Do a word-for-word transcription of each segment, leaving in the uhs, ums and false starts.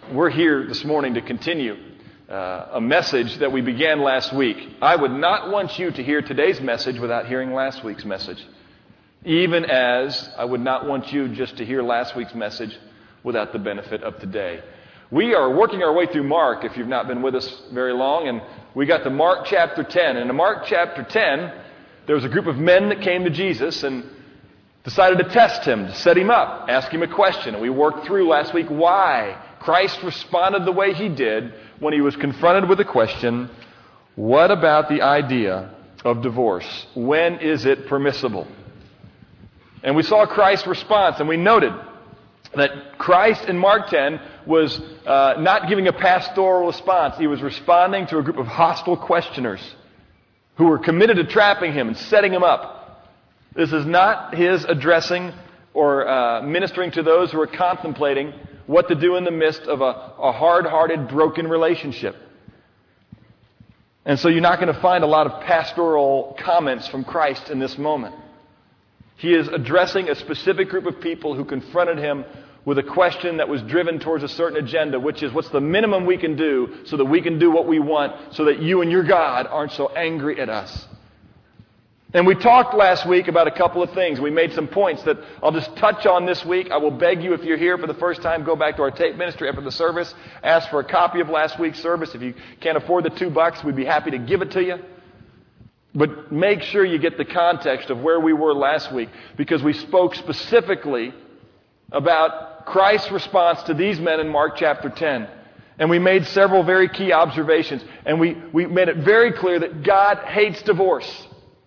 We're here this morning to continue uh, a message that we began last week. I would not want you to hear today's message without hearing last week's message, even as I would not want you just to hear last week's message without the benefit of today. We are working our way through Mark, if you've not been with us very long, and we got to Mark chapter ten. And in Mark chapter ten, there was a group of men that came to Jesus and decided to test him, to set him up, ask him a question. And we worked through last week why Christ responded the way he did when he was confronted with the question, what about the idea of divorce? When is it permissible? And we saw Christ's response, and we noted that Christ in Mark ten was uh, not giving a pastoral response. He was responding to a group of hostile questioners who were committed to trapping him and setting him up. This is not his addressing or uh, ministering to those who are contemplating what to do in the midst of a, a hard-hearted, broken relationship. And so you're not going to find a lot of pastoral comments from Christ in this moment. He is addressing a specific group of people who confronted him with a question that was driven towards a certain agenda, which is, what's the minimum we can do so that we can do what we want so that you and your God aren't so angry at us? And we talked last week about a couple of things. We made some points that I'll just touch on this week. I will beg you, if you're here for the first time, go back to our tape ministry after the service. Ask for a copy of last week's service. If you can't afford the two bucks, we'd be happy to give it to you. But make sure you get the context of where we were last week, because we spoke specifically about Christ's response to these men in Mark chapter ten. And we made several very key observations. And we, we made it very clear that God hates divorce.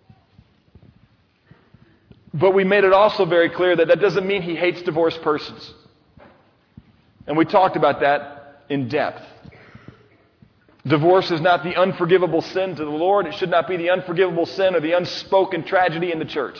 But we made it also very clear that that doesn't mean he hates divorced persons. And we talked about that in depth. Divorce is not the unforgivable sin to the Lord. It should not be the unforgivable sin or the unspoken tragedy in the church.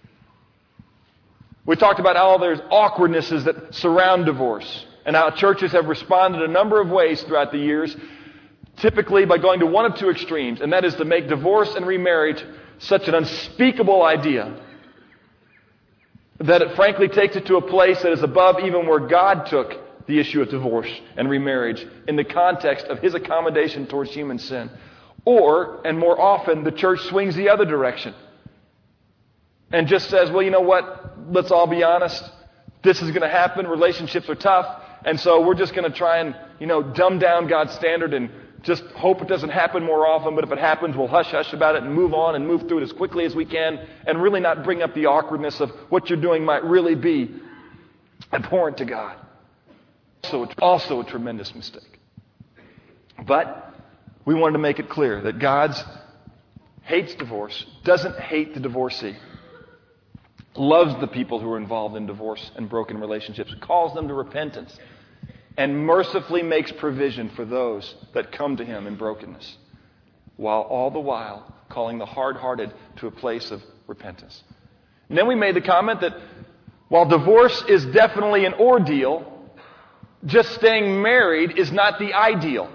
We talked about how there's awkwardnesses that surround divorce and how churches have responded a number of ways throughout the years, typically by going to one of two extremes, and that is to make divorce and remarriage such an unspeakable idea that it frankly takes it to a place that is above even where God took the issue of divorce and remarriage in the context of his accommodation towards human sin. Or, and more often, the church swings the other direction and just says, well, you know what, let's all be honest, this is going to happen, relationships are tough, and so we're just going to try and, you know, dumb down God's standard and just hope it doesn't happen more often, but if it happens, we'll hush-hush about it and move on and move through it as quickly as we can and really not bring up the awkwardness of what you're doing might really be abhorrent to God. So, also a tremendous mistake. But we wanted to make it clear that God hates divorce, doesn't hate the divorcee, loves the people who are involved in divorce and broken relationships, calls them to repentance, and mercifully makes provision for those that come to him in brokenness, while all the while calling the hard-hearted to a place of repentance. And then we made the comment that while divorce is definitely an ordeal, just staying married is not the ideal.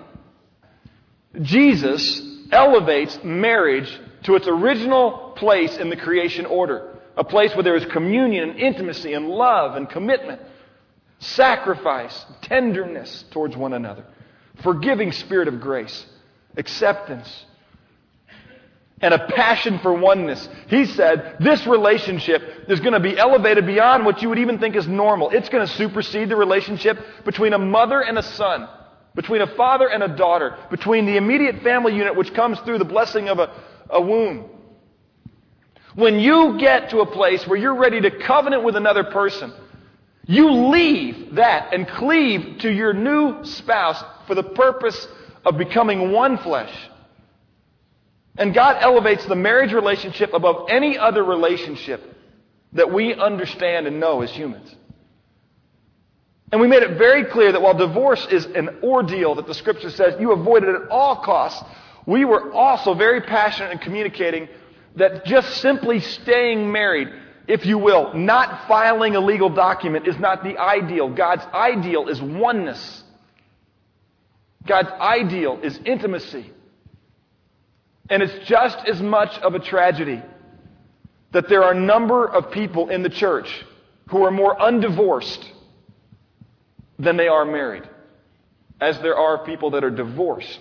Jesus elevates marriage to its original place in the creation order, a place where there is communion and intimacy and love and commitment, sacrifice, tenderness towards one another, forgiving spirit of grace, acceptance, and a passion for oneness. He said this relationship is going to be elevated beyond what you would even think is normal. It's going to supersede the relationship between a mother and a son, between a father and a daughter, between the immediate family unit which comes through the blessing of a, a womb. When you get to a place where you're ready to covenant with another person, you leave that and cleave to your new spouse for the purpose of becoming one flesh. And God elevates the marriage relationship above any other relationship that we understand and know as humans. And we made it very clear that while divorce is an ordeal that the Scripture says you avoid it at all costs, we were also very passionate in communicating that just simply staying married, if you will, not filing a legal document is not the ideal. God's ideal is oneness. God's ideal is intimacy. And it's just as much of a tragedy that there are a number of people in the church who are more undivorced than they are married. as there are people that are divorced.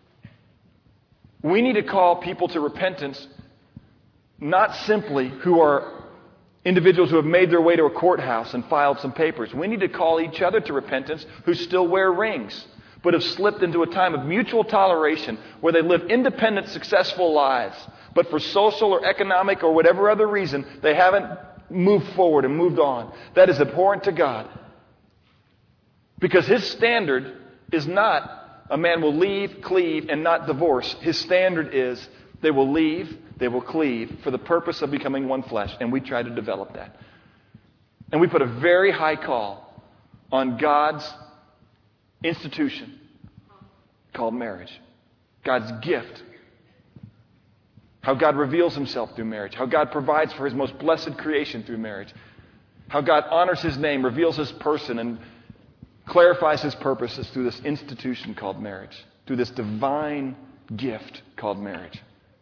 We need to call people to repentance, not simply who are individuals who have made their way to a courthouse and filed some papers. We need to call each other to repentance who still wear rings, but have slipped into a time of mutual toleration where they live independent, successful lives. But for social or economic or whatever other reason, they haven't moved forward and moved on. That is abhorrent to God. Because His standard is not a man will leave, cleave, and not divorce. His standard is they will leave, they will cleave for the purpose of becoming one flesh. And we try to develop that. And we put a very high call on God's institution called marriage. God's gift. How God reveals Himself through marriage. How God provides for His most blessed creation through marriage. How God honors His name, reveals His person, and clarifies His purposes through this institution called marriage. Through this divine gift called marriage.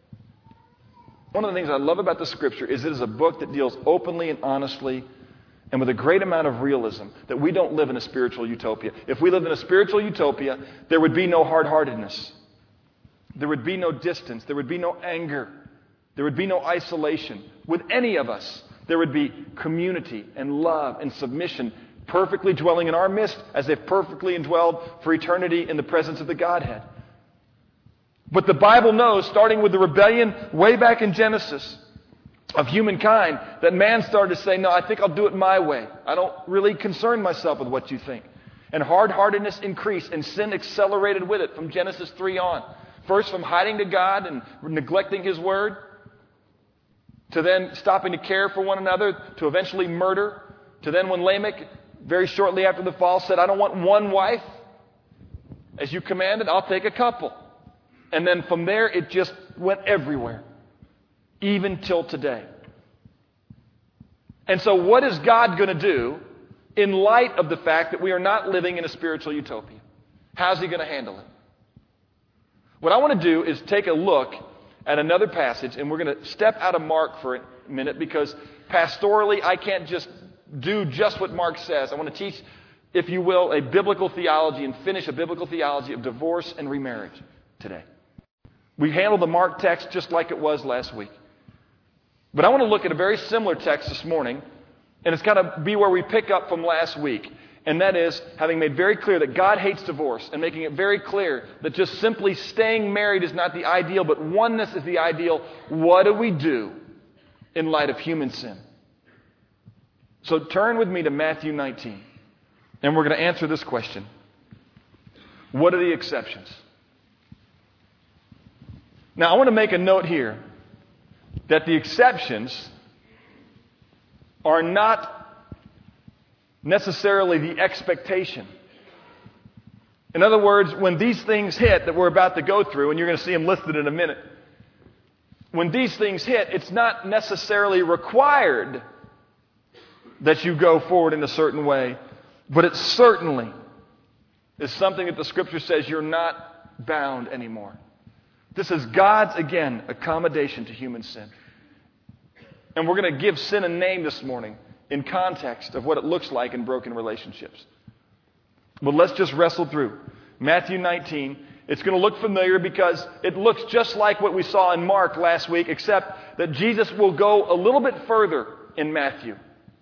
One of the things I love about the Scripture is it is a book that deals openly and honestly and with a great amount of realism that we don't live in a spiritual utopia. If we lived in a spiritual utopia, there would be no hard-heartedness. There would be no distance. There would be no anger. There would be no isolation with any of us. There would be community and love and submission perfectly dwelling in our midst as if perfectly indwelled for eternity in the presence of the Godhead. But the Bible knows, starting with the rebellion way back in Genesis of humankind, that man started to say, no, I think I'll do it my way. I don't really concern myself with what you think. And hard-heartedness increased and sin accelerated with it from Genesis three on. First from hiding to God and neglecting His word, to then stopping to care for one another, to eventually murder, to then when Lamech, very shortly after the fall, said, I don't want one wife. As you commanded, I'll take a couple. And then from there, it just went everywhere. Even till today. And so what is God going to do in light of the fact that we are not living in a spiritual utopia? How's He going to handle it? What I want to do is take a look at another passage, and we're going to step out of Mark for a minute because pastorally, I can't just do just what Mark says. I want to teach, if you will, a biblical theology and finish a biblical theology of divorce and remarriage today. We handled the Mark text just like it was last week. But I want to look at a very similar text this morning, and it's got to be where we pick up from last week. And that is, having made very clear that God hates divorce and making it very clear that just simply staying married is not the ideal, but oneness is the ideal. What do we do in light of human sin? So turn with me to Matthew nineteen, and we're going to answer this question. What are the exceptions? Now, I want to make a note here that the exceptions are not necessarily the expectation. In other words, when these things hit that we're about to go through, and you're going to see them listed in a minute, when these things hit, it's not necessarily required that you go forward in a certain way, but it certainly is something that the Scripture says you're not bound anymore. This is God's, again, accommodation to human sin. And we're going to give sin a name this morning in context of what it looks like in broken relationships. But let's just wrestle through. Matthew nineteen, it's going to look familiar because it looks just like what we saw in Mark last week, except that Jesus will go a little bit further in Matthew.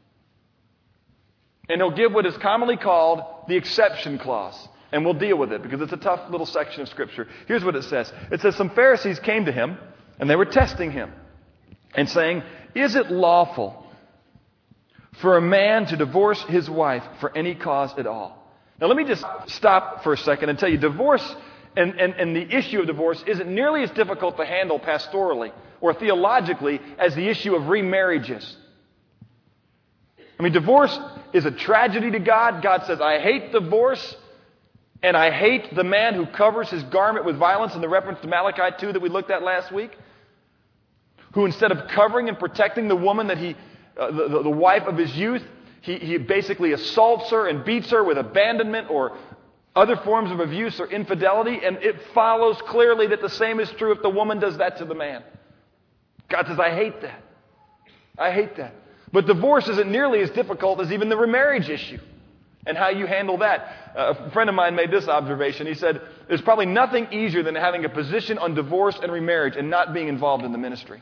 And He'll give what is commonly called the exception clause. And we'll deal with it because it's a tough little section of Scripture. Here's what it says. It says, some Pharisees came to Him and they were testing Him and saying, is it lawful for a man to divorce his wife for any cause at all? Now let me just stop for a second and tell you, divorce and, and, and the issue of divorce isn't nearly as difficult to handle pastorally or theologically as the issue of remarriages. I mean, divorce is a tragedy to God. God says, I hate divorce. And I hate the man who covers his garment with violence, in the reference to Malachi two that we looked at last week, who instead of covering and protecting the woman that he, uh, the, the wife of his youth, he, he basically assaults her and beats her with abandonment or other forms of abuse or infidelity. And it follows clearly that the same is true if the woman does that to the man. God says, I hate that. I hate that. But divorce isn't nearly as difficult as even the remarriage issue. and how you handle that. Uh, a friend of mine made this observation. He said, there's probably nothing easier than having a position on divorce and remarriage and not being involved in the ministry.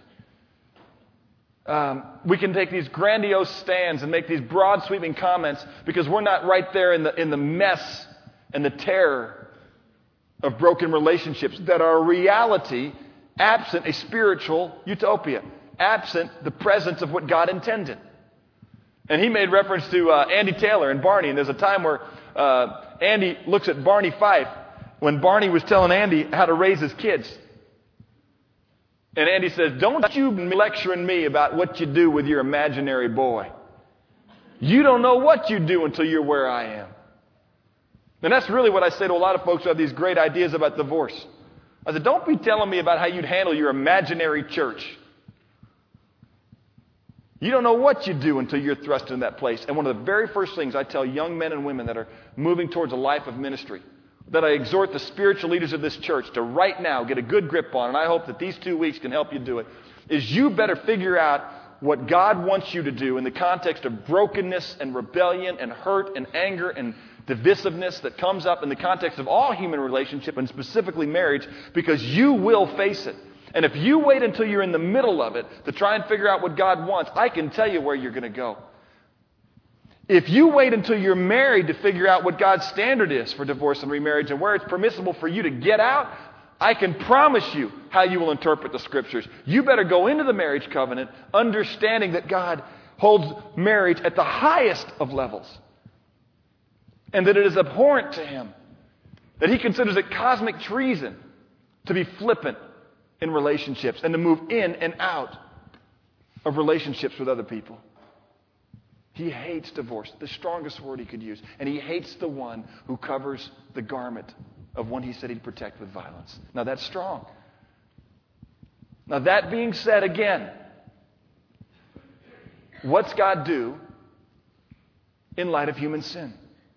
Um, we can take these grandiose stands and make these broad sweeping comments because we're not right there in the, in the mess and the terror of broken relationships that are a reality absent a spiritual utopia, absent the presence of what God intended. And he made reference to uh, Andy Taylor and Barney, and there's a time where uh, Andy looks at Barney Fife when Barney was telling Andy how to raise his kids. And Andy says, don't you be lecturing me about what you do with your imaginary boy. You don't know what you do until you're where I am. And that's really what I say to a lot of folks who have these great ideas about divorce. I said, don't be telling me about how you'd handle your imaginary church. You don't know what you do until you're thrust in that place. And one of the very first things I tell young men and women that are moving towards a life of ministry, that I exhort the spiritual leaders of this church to right now get a good grip on, and I hope that these two weeks can help you do it, is you better figure out what God wants you to do in the context of brokenness and rebellion and hurt and anger and divisiveness that comes up in the context of all human relationship and specifically marriage, because you will face it. And if you wait until you're in the middle of it to try and figure out what God wants, I can tell you where you're going to go. If you wait until you're married to figure out what God's standard is for divorce and remarriage and where it's permissible for you to get out, I can promise you how you will interpret the Scriptures. You better go into the marriage covenant understanding that God holds marriage at the highest of levels and that it is abhorrent to Him, that He considers it cosmic treason to be flippant in relationships and to move in and out of relationships with other people. He hates divorce, the strongest word he could use. And he hates the one who covers the garment of one he said he'd protect with violence. Now that's strong. Now that being said again, what's God do in light of human sin?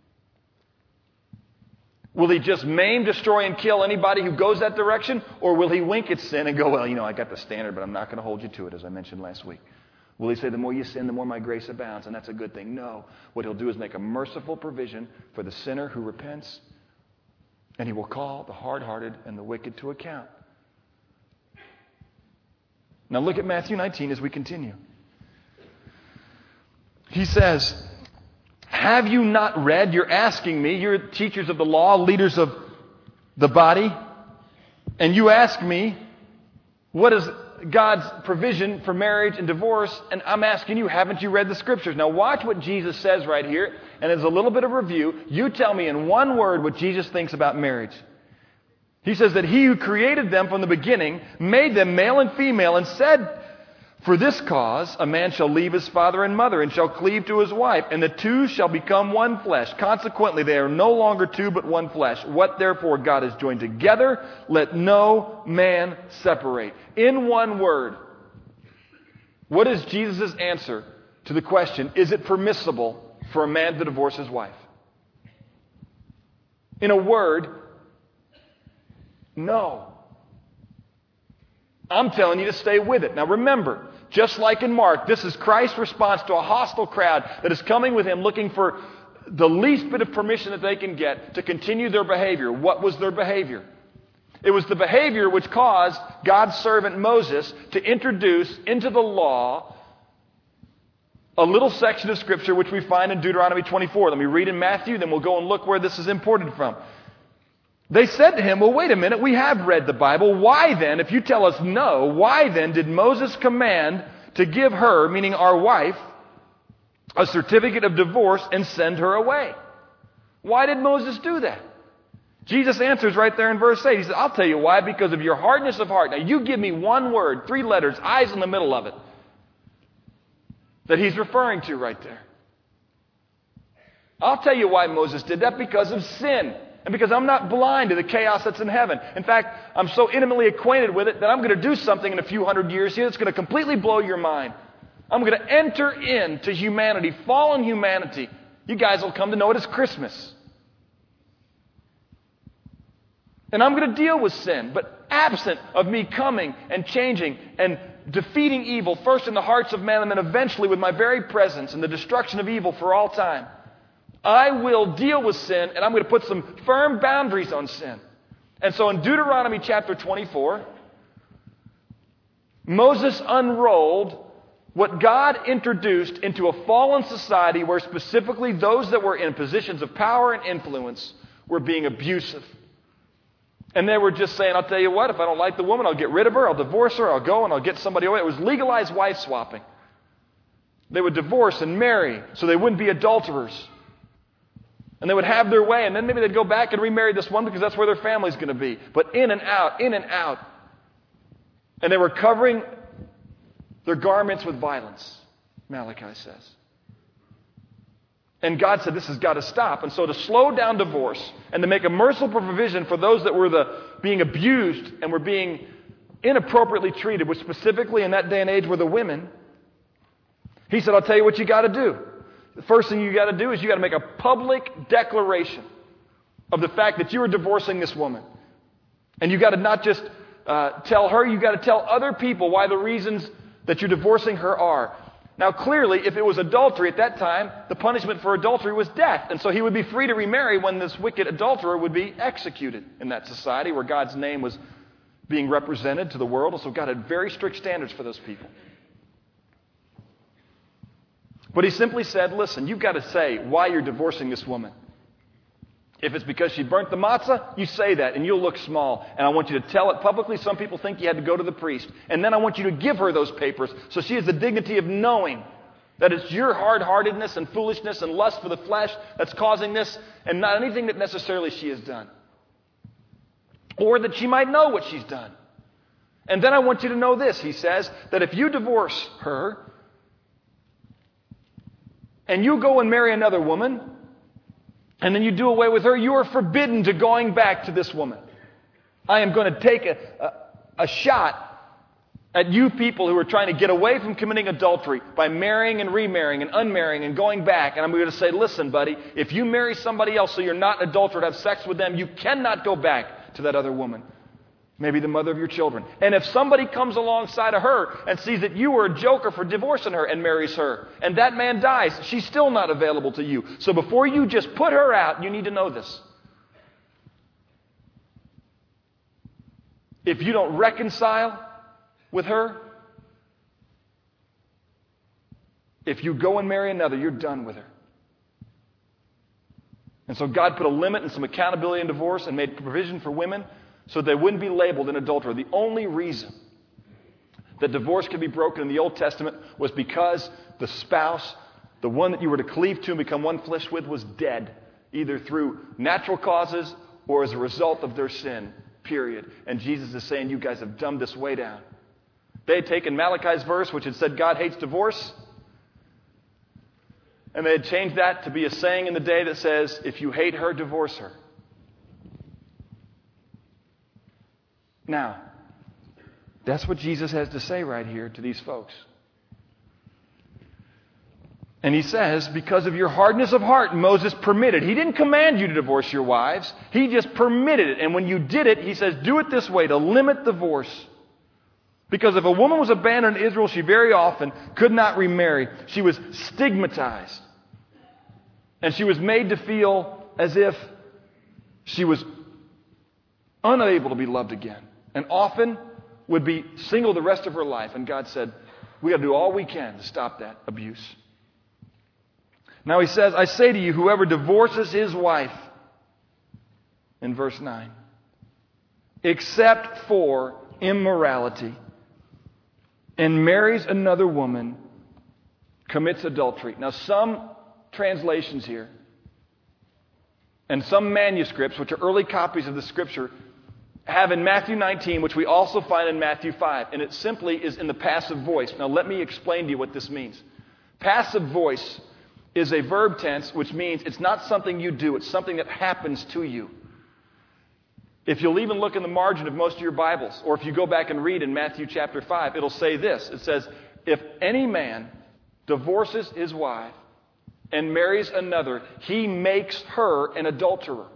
Will He just maim, destroy, and kill anybody who goes that direction? Or will He wink at sin and go, well, you know, I got the standard, but I'm not going to hold you to it, as I mentioned last week? Will He say, the more you sin, the more my grace abounds, and that's a good thing? No. What He'll do is make a merciful provision for the sinner who repents, and He will call the hard-hearted and the wicked to account. Now look at Matthew nineteen as we continue. He says, have you not read? You're asking me, you're teachers of the law, leaders of the body, and you ask me, what is God's provision for marriage and divorce? And I'm asking you, haven't you read the Scriptures? Now watch what Jesus says right here, and as a little bit of review, you tell me in one word what Jesus thinks about marriage. He says that He who created them from the beginning made them male and female and said, for this cause a man shall leave his father and mother and shall cleave to his wife, and the two shall become one flesh. Consequently, they are no longer two but one flesh. What therefore God has joined together, let no man separate. In one word, what is Jesus' answer to the question, is it permissible for a man to divorce his wife? In a word, no. I'm telling you to stay with it. Now remember, just like in Mark, this is Christ's response to a hostile crowd that is coming with Him looking for the least bit of permission that they can get to continue their behavior. What was their behavior? It was the behavior which caused God's servant Moses to introduce into the law a little section of Scripture which we find in Deuteronomy twenty-four. Let me read in Matthew, then we'll go and look where this is imported from. They said to him, well, wait a minute, we have read the Bible. Why then, if you tell us no, why then did Moses command to give her, meaning our wife, a certificate of divorce and send her away? Why did Moses do that? Jesus answers right there in verse eight. He says, I'll tell you why, because of your hardness of heart. Now you give me one word, three letters, eyes in the middle of it, that He's referring to right there. I'll tell you why Moses did that, because of sin. And because I'm not blind to the chaos that's in heaven. In fact, I'm so intimately acquainted with it that I'm going to do something in a few hundred years here that's going to completely blow your mind. I'm going to enter into humanity, fallen humanity. You guys will come to know it as Christmas. And I'm going to deal with sin, but absent of me coming and changing and defeating evil, first in the hearts of men and then eventually with my very presence and the destruction of evil for all time, I will deal with sin, and I'm going to put some firm boundaries on sin. And so in Deuteronomy chapter twenty-four, Moses unrolled what God introduced into a fallen society where specifically those that were in positions of power and influence were being abusive. And they were just saying, I'll tell you what, if I don't like the woman, I'll get rid of her, I'll divorce her, I'll go and I'll get somebody away. It was legalized wife swapping. They would divorce and marry so they wouldn't be adulterers. And they would have their way, and then maybe they'd go back and remarry this one because that's where their family's going to be. But in and out, in and out. And they were covering their garments with violence, Malachi says. And God said this has got to stop. And so to slow down divorce and to make a merciful provision for those that were the being abused and were being inappropriately treated, which specifically in that day and age were the women, he said, I'll tell you what you got to do. The first thing you got to do is you got to make a public declaration of the fact that you are divorcing this woman. And you got to not just uh, tell her, you got to tell other people why the reasons that you're divorcing her are. Now, clearly, if it was adultery at that time, the punishment for adultery was death. And so he would be free to remarry when this wicked adulterer would be executed in that society where God's name was being represented to the world. And so God had very strict standards for those people. But he simply said, listen, you've got to say why you're divorcing this woman. If it's because she burnt the matzah, you say that and you'll look small. And I want you to tell it publicly. Some people think you had to go to the priest. And then I want you to give her those papers so she has the dignity of knowing that it's your hard-heartedness and foolishness and lust for the flesh that's causing this and not anything that necessarily she has done. Or that she might know what she's done. And then I want you to know this, he says, that if you divorce her and you go and marry another woman, and then you do away with her, you are forbidden to going back to this woman. I am going to take a, a, a shot at you people who are trying to get away from committing adultery by marrying and remarrying and unmarrying and going back. And I'm going to say, listen, buddy, if you marry somebody else so you're not an adulterer to have sex with them, you cannot go back to that other woman. Maybe the mother of your children. And if somebody comes alongside of her and sees that you were a joker for divorcing her and marries her, and that man dies, she's still not available to you. So before you just put her out, you need to know this. If you don't reconcile with her, if you go and marry another, you're done with her. And so God put a limit and some accountability in divorce and made provision for women so they wouldn't be labeled an adulterer. The only reason that divorce could be broken in the Old Testament was because the spouse, the one that you were to cleave to and become one flesh with, was dead, either through natural causes or as a result of their sin, period. And Jesus is saying, you guys have dumbed this way down. They had taken Malachi's verse, which had said God hates divorce, and they had changed that to be a saying in the day that says, if you hate her, divorce her. Now, that's what Jesus has to say right here to these folks. And he says, because of your hardness of heart, Moses permitted. He didn't command you to divorce your wives. He just permitted it. And when you did it, he says, do it this way to limit divorce. Because if a woman was abandoned in Israel, she very often could not remarry. She was stigmatized. And she was made to feel as if she was unable to be loved again. And often would be single the rest of her life. And God said, we got to do all we can to stop that abuse. Now he says, I say to you, whoever divorces his wife, in verse nine, except for immorality, and marries another woman, commits adultery. Now some translations here, and some manuscripts, which are early copies of the Scripture, have in Matthew nineteen, which we also find in Matthew five. And it simply is in the passive voice. Now let me explain to you what this means. Passive voice is a verb tense, which means it's not something you do. It's something that happens to you. If you'll even look in the margin of most of your Bibles, or if you go back and read in Matthew chapter five, it'll say this. It says, if any man divorces his wife and marries another, he makes her an adulterer.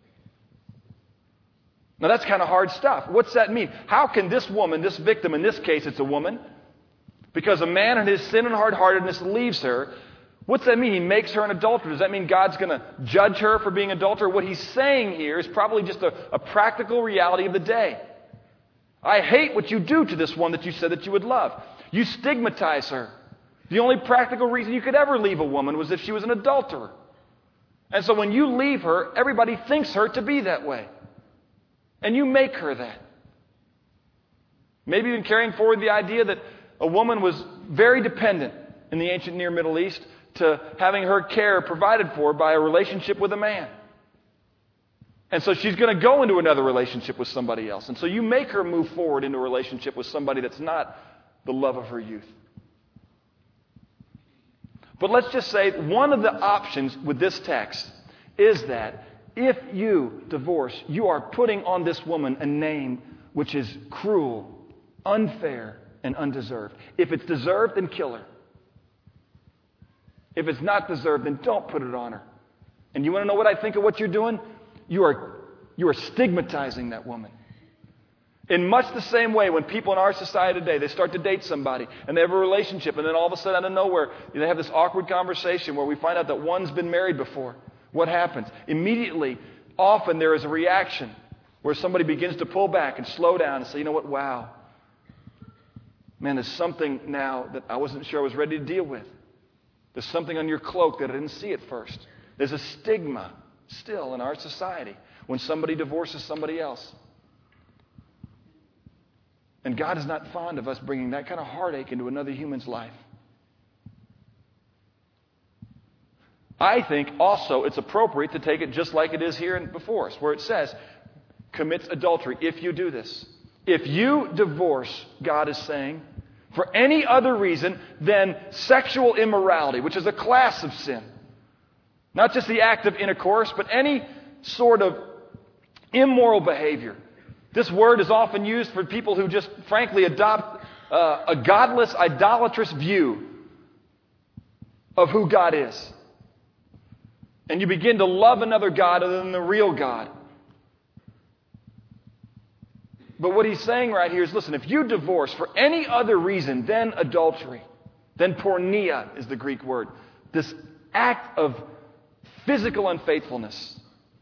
Now that's kind of hard stuff. What's that mean? How can this woman, this victim, in this case it's a woman, because a man in his sin and hard-heartedness leaves her, What's that mean? He makes her an adulterer. Does that mean God's going to judge her for being an adulterer? What he's saying here is probably just a, a practical reality of the day. I hate what you do to this one that you said that you would love. You stigmatize her. The only practical reason you could ever leave a woman was if she was an adulterer. And so when you leave her, everybody thinks her to be that way. And you make her that. Maybe even carrying forward the idea that a woman was very dependent in the ancient Near Middle East to having her care provided for by a relationship with a man. And so she's going to go into another relationship with somebody else. And so you make her move forward into a relationship with somebody that's not the love of her youth. But let's just say one of the options with this text is that if you divorce, you are putting on this woman a name which is cruel, unfair, and undeserved. If it's deserved, then kill her. If it's not deserved, then don't put it on her. And you want to know what I think of what you're doing? You are, you are stigmatizing that woman. In much the same way, when people in our society today, they start to date somebody, and they have a relationship, and then all of a sudden, out of nowhere, they have this awkward conversation where we find out that one's been married before. What happens? Immediately, often there is a reaction where somebody begins to pull back and slow down and say, you know what, wow. Man, there's something now that I wasn't sure I was ready to deal with. There's something on your cloak that I didn't see at first. There's a stigma still in our society when somebody divorces somebody else. And God is not fond of us bringing that kind of heartache into another human's life. I think also it's appropriate to take it just like it is here before us, where it says, commits adultery if you do this. If you divorce, God is saying, for any other reason than sexual immorality, which is a class of sin. Not just the act of intercourse, but any sort of immoral behavior. This word is often used for people who just frankly adopt uh, a godless, idolatrous view of who God is. And you begin to love another God other than the real God. But what he's saying right here is, listen, if you divorce for any other reason than adultery, then porneia is the Greek word, this act of physical unfaithfulness,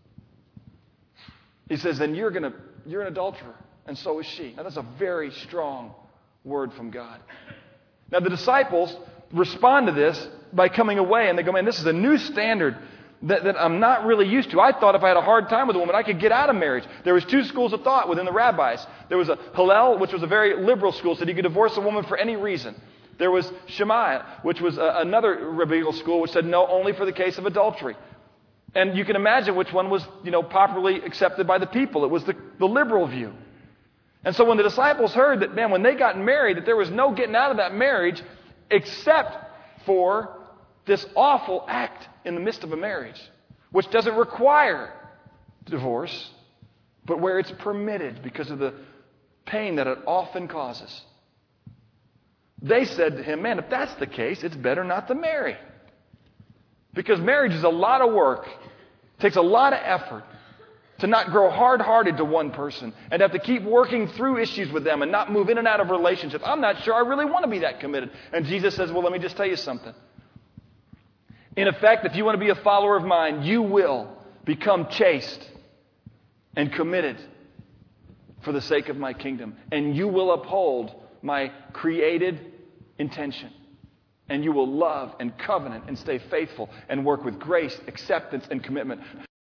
he says, then you're going to you're an adulterer, and so is she. Now that's a very strong word from God. Now the disciples respond to this by coming away, and they go, man, this is a new standard That, that I'm not really used to. I thought if I had a hard time with a woman, I could get out of marriage. There was two schools of thought within the rabbis. There was a Hillel, which was a very liberal school, said you could divorce a woman for any reason. There was Shammai, which was a, another rabbinical school, which said no, only for the case of adultery. And you can imagine which one was, you know, popularly accepted by the people. It was the, the liberal view. And so when the disciples heard that, man, when they got married, that there was no getting out of that marriage except for this awful act in the midst of a marriage, which doesn't require divorce, but where it's permitted because of the pain that it often causes. They said to him, man, if that's the case, it's better not to marry. Because marriage is a lot of work. It takes a lot of effort to not grow hard-hearted to one person and have to keep working through issues with them and not move in and out of relationships. I'm not sure I really want to be that committed. And Jesus says, well, let me just tell you something. In effect, if you want to be a follower of mine, you will become chaste and committed for the sake of my kingdom. And you will uphold my created intention. And you will love and covenant and stay faithful and work with grace, acceptance, and commitment.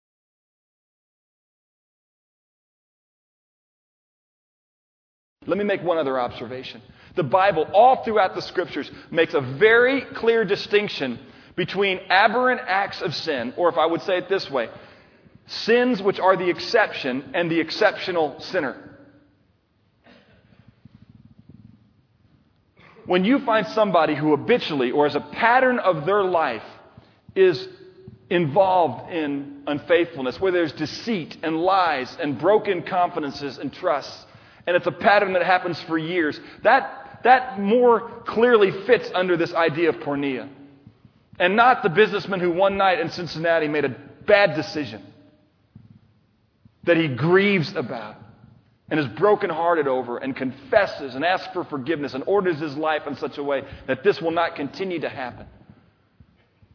Let me make one other observation. The Bible, all throughout the Scriptures, makes a very clear distinction between aberrant acts of sin, or if I would say it this way, sins which are the exception and the exceptional sinner. When you find somebody who habitually or as a pattern of their life is involved in unfaithfulness, where there's deceit and lies and broken confidences and trusts, and it's a pattern that happens for years, that, that more clearly fits under this idea of porneia. And not the businessman who one night in Cincinnati made a bad decision that he grieves about and is brokenhearted over and confesses and asks for forgiveness and orders his life in such a way that this will not continue to happen.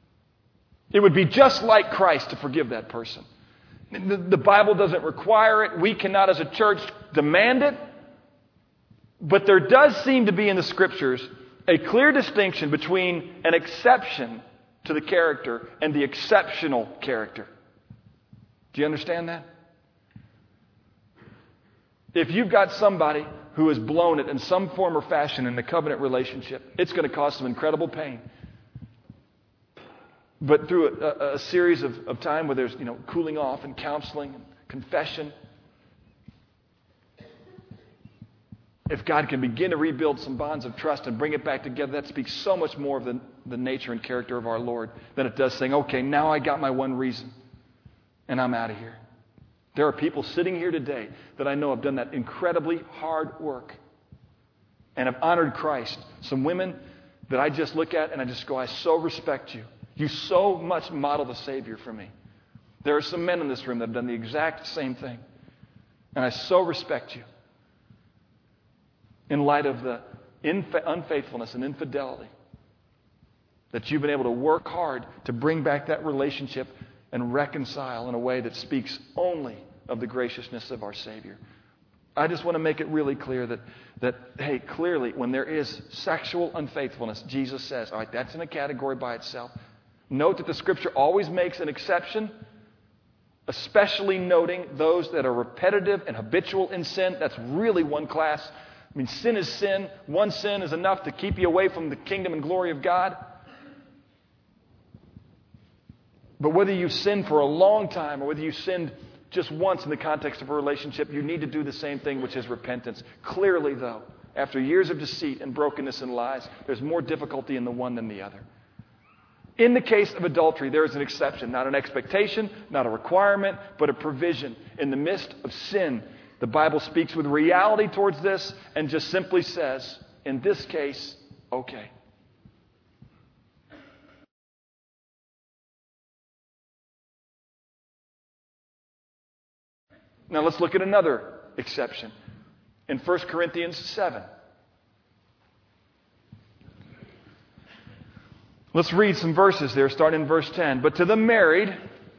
It would be just like Christ to forgive that person. The, the Bible doesn't require it. We cannot, as a church, demand it. But there does seem to be in the Scriptures a clear distinction between an exception to the character and the exceptional character. Do you understand that? If you've got somebody who has blown it in some form or fashion in the covenant relationship, it's going to cause some incredible pain. But through a, a series of, of time where there's, you know, cooling off and counseling and confession, if God can begin to rebuild some bonds of trust and bring it back together, that speaks so much more of the, the nature and character of our Lord than it does saying, okay, now I got my one reason and I'm out of here. There are people sitting here today that I know have done that incredibly hard work and have honored Christ. Some women that I just look at and I just go, I so respect you. You so much model the Savior for me. There are some men in this room that have done the exact same thing. And I so respect you. In light of the infa- unfaithfulness and infidelity, that you've been able to work hard to bring back that relationship and reconcile in a way that speaks only of the graciousness of our Savior. I just want to make it really clear that, that, hey, clearly when there is sexual unfaithfulness, Jesus says, all right, that's in a category by itself. Note that the Scripture always makes an exception, especially noting those that are repetitive and habitual in sin. That's really one class. I mean, sin is sin. One sin is enough to keep you away from the kingdom and glory of God. But whether you sinned for a long time or whether you sinned just once in the context of a relationship, you need to do the same thing, which is repentance. Clearly, though, after years of deceit and brokenness and lies, there's more difficulty in the one than the other. In the case of adultery, there is an exception, not an expectation, not a requirement, but a provision. In the midst of sin, the Bible speaks with reality towards this and just simply says, in this case, okay. Now let's look at another exception in First Corinthians seven. Let's read some verses there, starting in verse ten. But to the married,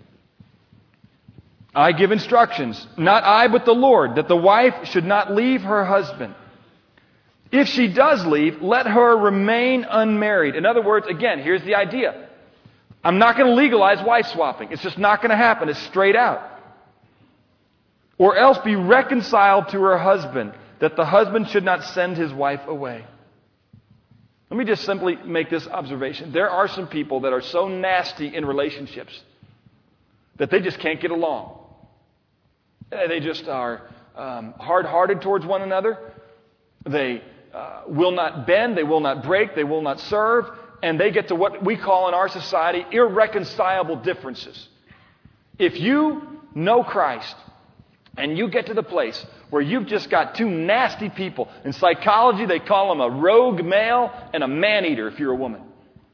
I give instructions, not I but the Lord, that the wife should not leave her husband. If she does leave, let her remain unmarried. In other words, again, here's the idea. I'm not going to legalize wife swapping. It's just not going to happen. It's straight out. Or else be reconciled to her husband, that the husband should not send his wife away. Let me just simply make this observation. There are some people that are so nasty in relationships that they just can't get along. They just are um, hard-hearted towards one another. They uh, will not bend. They will not break. They will not serve. And they get to what we call in our society irreconcilable differences. If you know Christ and you get to the place where you've just got two nasty people, in psychology they call them a rogue male and a man-eater if you're a woman.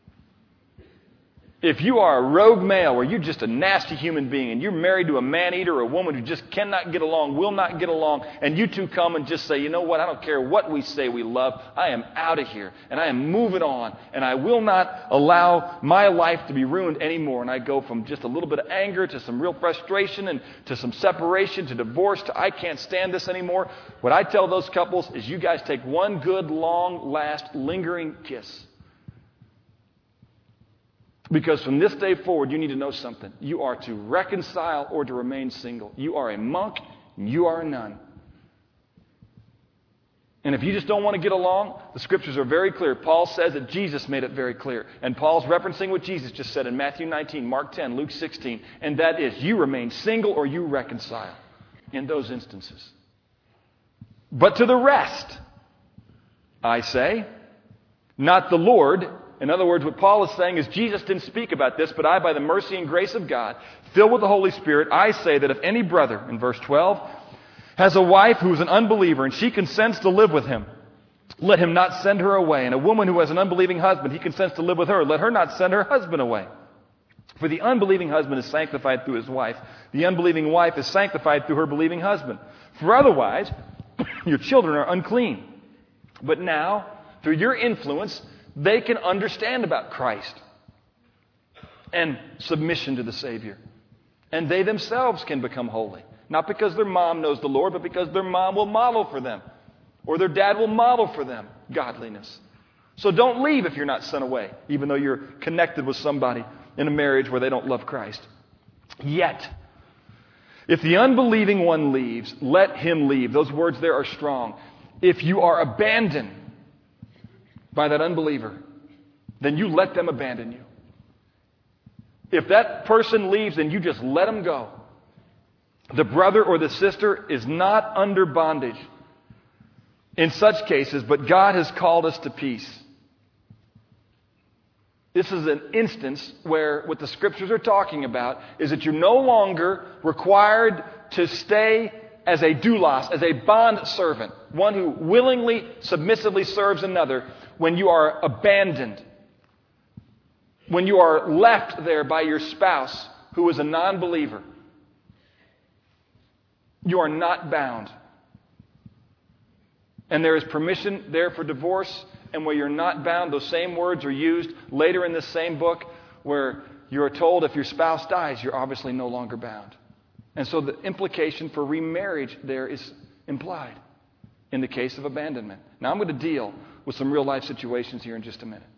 If you are a rogue male, where you're just a nasty human being, and you're married to a man-eater or a woman who just cannot get along, will not get along, and you two come and just say, you know what, I don't care what we say we love, I am out of here, and I am moving on, and I will not allow my life to be ruined anymore. And I go from just a little bit of anger to some real frustration and to some separation to divorce to I can't stand this anymore. What I tell those couples is you guys take one good, long, last, lingering kiss. Because from this day forward, you need to know something. You are to reconcile or to remain single. You are a monk, and you are a nun. And if you just don't want to get along, the Scriptures are very clear. Paul says that Jesus made it very clear. And Paul's referencing what Jesus just said in Matthew nineteen, Mark ten, Luke sixteen. And that is, you remain single or you reconcile in those instances. But to the rest, I say, not the Lord. In other words, what Paul is saying is Jesus didn't speak about this, but I, by the mercy and grace of God, filled with the Holy Spirit, I say that if any brother, in verse twelve, has a wife who is an unbeliever and she consents to live with him, let him not send her away. And a woman who has an unbelieving husband, he consents to live with her, let her not send her husband away. For the unbelieving husband is sanctified through his wife. The unbelieving wife is sanctified through her believing husband. For otherwise, your children are unclean. But now, through your influence, they can understand about Christ. and submission to the Savior. And they themselves can become holy. Not because their mom knows the Lord, but because their mom will model for them. Or their dad will model for them godliness. So don't leave if you're not sent away, even though you're connected with somebody in a marriage where they don't love Christ. Yet, if the unbelieving one leaves, let him leave. Those words there are strong. If you are abandoned by that unbeliever, then you let them abandon you. If that person leaves, then you just let them go. The brother or the sister is not under bondage in such cases, but God has called us to peace. This is an instance where what the Scriptures are talking about is that you're no longer required to stay as a doulos, as a bond servant, one who willingly, submissively serves another when you are abandoned, when you are left there by your spouse who is a non-believer. You are not bound. And there is permission there for divorce. And where you're not bound, those same words are used later in this same book where you're told if your spouse dies, you're obviously no longer bound. And so the implication for remarriage there is implied in the case of abandonment. Now I'm going to deal with some real life situations here in just a minute.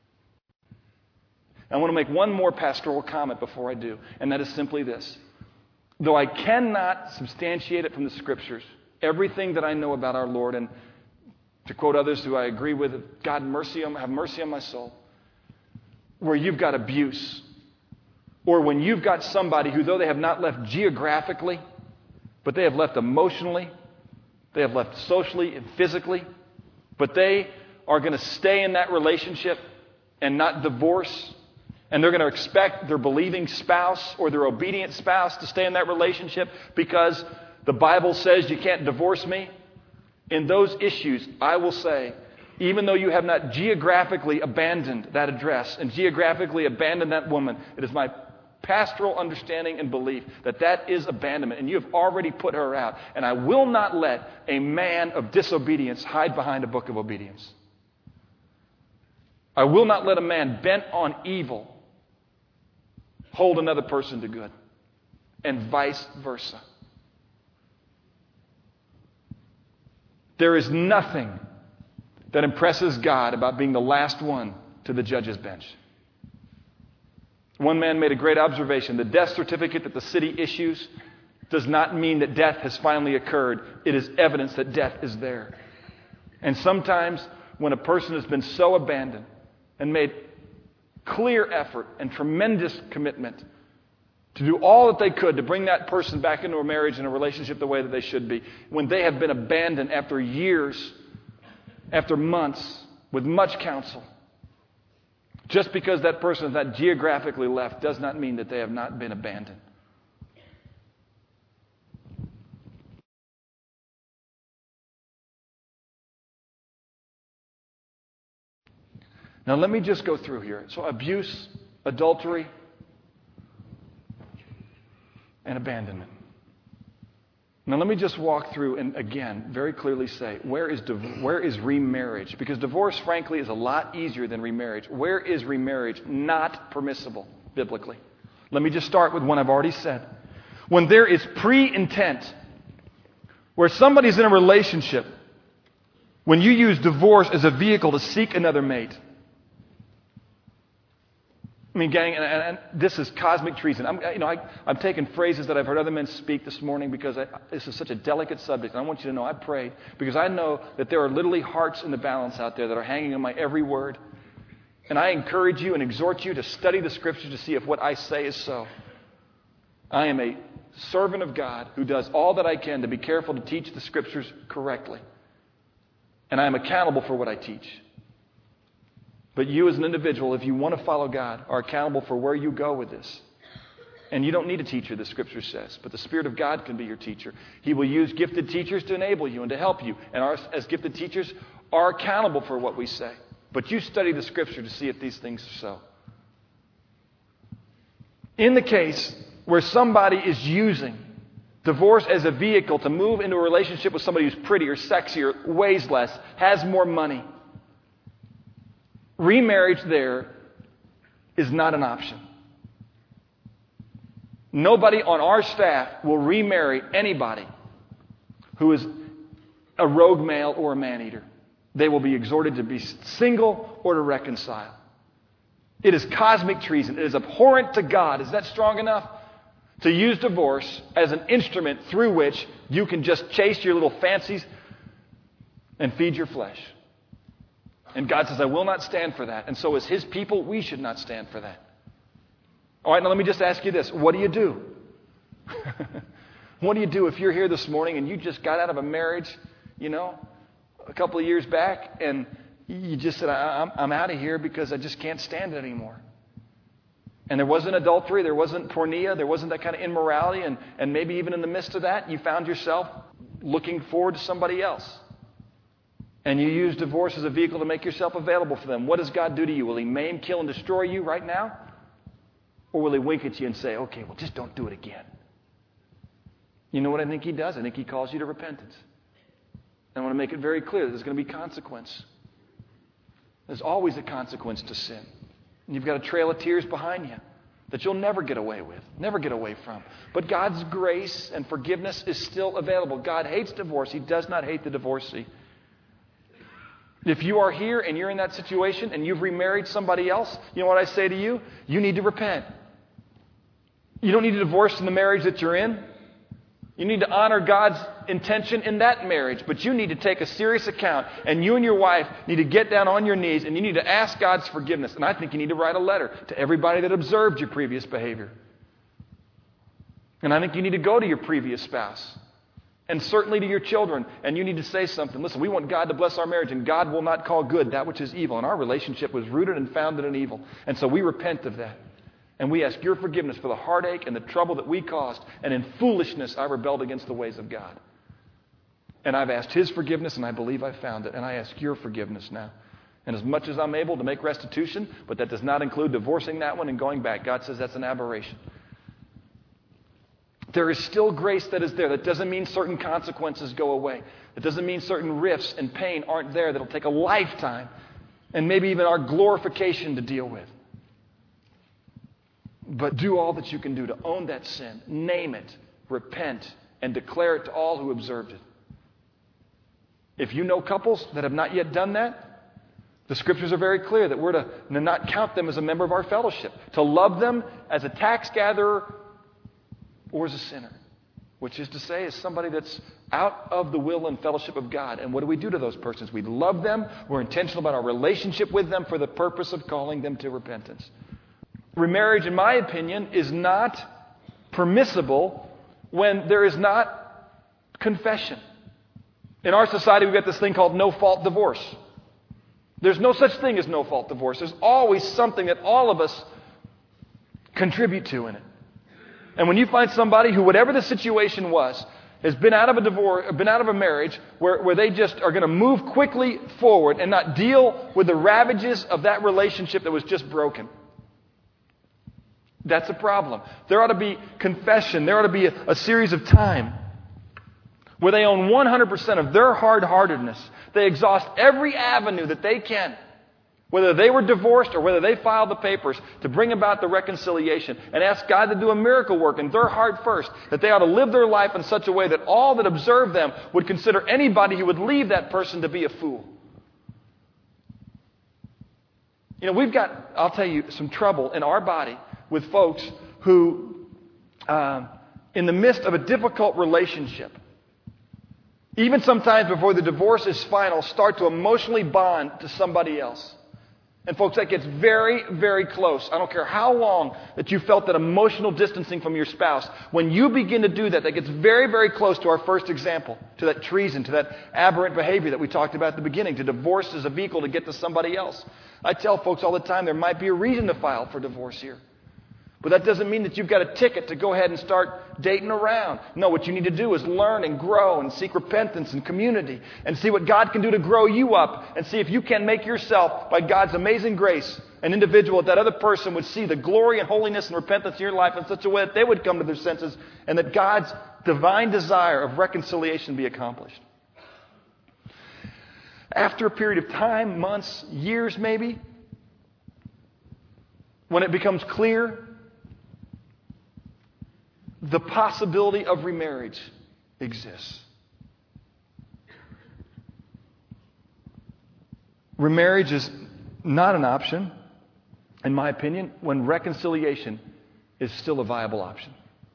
I want to make one more pastoral comment before I do, and that is simply this. Though I cannot substantiate it from the Scriptures, everything that I know about our Lord, and to quote others who I agree with, God mercy on, have mercy on my soul, where you've got abuse, or when you've got somebody who, though they have not left geographically, but they have left emotionally, they have left socially and physically, but they are going to stay in that relationship and not divorce, and they're going to expect their believing spouse or their obedient spouse to stay in that relationship because the Bible says you can't divorce me. In those issues, I will say, even though you have not geographically abandoned that address and geographically abandoned that woman, it is my pastoral understanding and belief that that is abandonment, and you have already put her out. And I will not let a man of disobedience hide behind a book of obedience. I will not let a man bent on evil hold another person to good, and vice versa. There is nothing that impresses God about being the last one to the judge's bench. One man made a great observation. The death certificate that the city issues does not mean that death has finally occurred. It is evidence that death is there. And sometimes when a person has been so abandoned and made clear effort and tremendous commitment to do all that they could to bring that person back into a marriage and a relationship the way that they should be, when they have been abandoned after years, after months, with much counsel, just because that person is not geographically left does not mean that they have not been abandoned. Now let me just go through here. So abuse, adultery, and abandonment. Now let me just walk through and again very clearly say, where is div- where is remarriage? Because divorce, frankly, is a lot easier than remarriage. Where is remarriage not permissible biblically? Let me just start with one I've already said. When there is pre-intent, where somebody's in a relationship, when you use divorce as a vehicle to seek another mate. I mean, gang, and, and, and this is cosmic treason. I'm, you know, I, I'm taking phrases that I've heard other men speak this morning because I, this is such a delicate subject. And I want you to know I prayed because I know that there are literally hearts in the balance out there that are hanging on my every word. And I encourage you and exhort you to study the Scriptures to see if what I say is so. I am a servant of God who does all that I can to be careful to teach the Scriptures correctly. And I am accountable for what I teach. But you as an individual, if you want to follow God, are accountable for where you go with this. And you don't need a teacher, the Scripture says. But the Spirit of God can be your teacher. He will use gifted teachers to enable you and to help you. And our, as gifted teachers, are accountable for what we say. But you study the Scripture to see if these things are so. In the case where somebody is using divorce as a vehicle to move into a relationship with somebody who's prettier, sexier, weighs less, has more money, remarriage there is not an option. Nobody on our staff will remarry anybody who is a rogue male or a man-eater. They will be exhorted to be single or to reconcile. It is cosmic treason. It is abhorrent to God. Is that strong enough? To use divorce as an instrument through which you can just chase your little fancies and feed your flesh. And God says, I will not stand for that. And so as His people, we should not stand for that. All right, now let me just ask you this. What do you do? What do you do if you're here this morning and you just got out of a marriage, you know, a couple of years back, and you just said, I'm, I'm out of here because I just can't stand it anymore. And there wasn't adultery, there wasn't porneia, there wasn't that kind of immorality, and, and maybe even in the midst of that, you found yourself looking forward to somebody else. And you use divorce as a vehicle to make yourself available for them. What does God do to you? Will He maim, kill, and destroy you right now? Or will He wink at you and say, okay, well, just don't do it again? You know what I think He does? I think He calls you to repentance. And I want to make it very clear that there's going to be consequence. There's always a consequence to sin. And you've got a trail of tears behind you that you'll never get away with, never get away from. But God's grace and forgiveness is still available. God hates divorce. He does not hate the divorcee. If you are here and you're in that situation and you've remarried somebody else, you know what I say to you? You need to repent. You don't need to divorce in the marriage that you're in. You need to honor God's intention in that marriage, but you need to take a serious account, and you and your wife need to get down on your knees, and you need to ask God's forgiveness. And I think you need to write a letter to everybody that observed your previous behavior. And I think you need to go to your previous spouse, and certainly to your children, and you need to say something. Listen, we want God to bless our marriage, and God will not call good that which is evil. And our relationship was rooted and founded in evil. And so we repent of that. And we ask your forgiveness for the heartache and the trouble that we caused. And in foolishness, I rebelled against the ways of God. And I've asked His forgiveness, and I believe I found it. And I ask your forgiveness now. And as much as I'm able to make restitution, but that does not include divorcing that one and going back. God says that's an aberration. There is still grace that is there. That doesn't mean certain consequences go away. It doesn't mean certain rifts and pain aren't there that'll take a lifetime and maybe even our glorification to deal with. But do all that you can do to own that sin, name it, repent, and declare it to all who observed it. If you know couples that have not yet done that, the Scriptures are very clear that we're to not count them as a member of our fellowship, to love them as a tax gatherer or as a sinner, which is to say, as somebody that's out of the will and fellowship of God. And what do we do to those persons? We love them. We're intentional about our relationship with them for the purpose of calling them to repentance. Remarriage, in my opinion, is not permissible when there is not confession. In our society, we've got this thing called no-fault divorce. There's no such thing as no-fault divorce. There's always something that all of us contribute to in it. And when you find somebody who, whatever the situation was, has been out of a divorce, been out of a marriage where, where they just are going to move quickly forward and not deal with the ravages of that relationship that was just broken, that's a problem. There ought to be confession. There ought to be a, a series of time where they own one hundred percent of their hard-heartedness. They exhaust every avenue that they can, whether they were divorced or whether they filed the papers, to bring about the reconciliation and ask God to do a miracle work in their heart first, that they ought to live their life in such a way that all that observe them would consider anybody who would leave that person to be a fool. You know, we've got, I'll tell you, some trouble in our body with folks who, uh, in the midst of a difficult relationship, even sometimes before the divorce is final, start to emotionally bond to somebody else. And folks, that gets very, very close. I don't care how long that you felt that emotional distancing from your spouse. When you begin to do that, that gets very, very close to our first example, to that treason, to that aberrant behavior that we talked about at the beginning, to divorce as a vehicle to get to somebody else. I tell folks all the time there might be a reason to file for divorce here. But that doesn't mean that you've got a ticket to go ahead and start dating around. No, what you need to do is learn and grow and seek repentance and community and see what God can do to grow you up and see if you can make yourself, by God's amazing grace, an individual that that other person would see the glory and holiness and repentance in your life in such a way that they would come to their senses and that God's divine desire of reconciliation be accomplished. After a period of time, months, years maybe, when it becomes clear the possibility of remarriage exists. Remarriage is not an option, in my opinion, when reconciliation is still a viable option.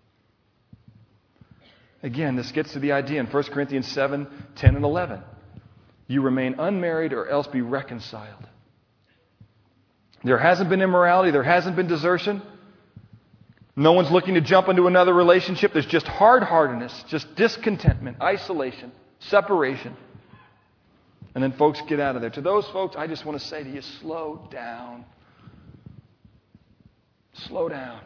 Again, this gets to the idea in First Corinthians seven, ten, and eleven. You remain unmarried or else be reconciled. There hasn't been immorality. There hasn't been desertion. No one's looking to jump into another relationship. There's just hard-heartedness, just discontentment, isolation, separation. And then folks get out of there. To those folks, I just want to say to you, slow down. Slow down.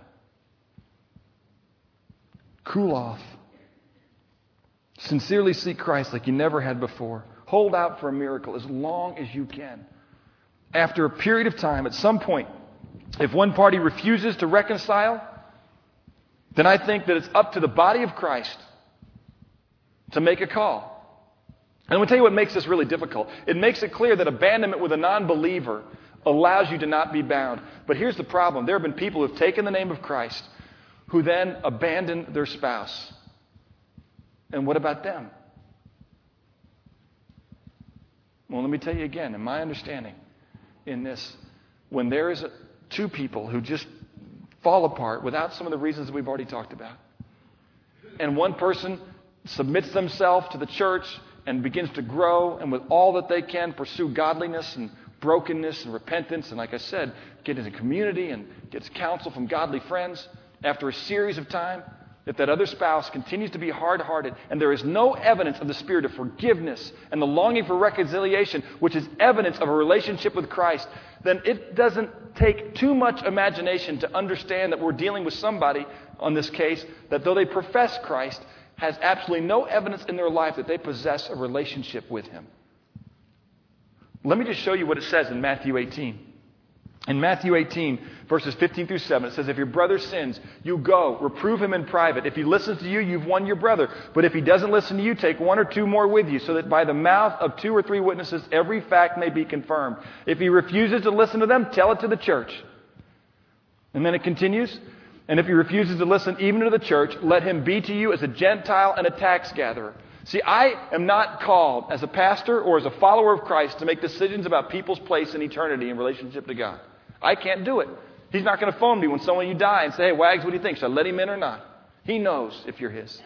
Cool off. Sincerely seek Christ like you never had before. Hold out for a miracle as long as you can. After a period of time, at some point, if one party refuses to reconcile, then I think that it's up to the body of Christ to make a call. And I'm going to tell you what makes this really difficult. It makes it clear that abandonment with a non-believer allows you to not be bound. But here's the problem. There have been people who have taken the name of Christ who then abandon their spouse. And what about them? Well, let me tell you again, in my understanding in this, when there is a, two people who just fall apart without some of the reasons that we've already talked about, and one person submits themselves to the church and begins to grow and with all that they can pursue godliness and brokenness and repentance and, like I said, get into community and gets counsel from godly friends, after a series of time, if that other spouse continues to be hard-hearted and there is no evidence of the spirit of forgiveness and the longing for reconciliation, which is evidence of a relationship with Christ, then it doesn't take too much imagination to understand that we're dealing with somebody, on this case, that though they profess Christ, has absolutely no evidence in their life that they possess a relationship with Him. Let me just show you what it says in Matthew eighteen. In Matthew eighteen, verses fifteen through seven, it says, if your brother sins, you go, reprove him in private. If he listens to you, you've won your brother. But if he doesn't listen to you, take one or two more with you, so that by the mouth of two or three witnesses, every fact may be confirmed. If he refuses to listen to them, tell it to the church. And then it continues, and if he refuses to listen even to the church, let him be to you as a Gentile and a tax gatherer. See, I am not called as a pastor or as a follower of Christ to make decisions about people's place in eternity in relationship to God. I can't do it. He's not going to phone me when someone you die and say, hey, Wags, what do you think? Should I let him in or not? He knows if you're his.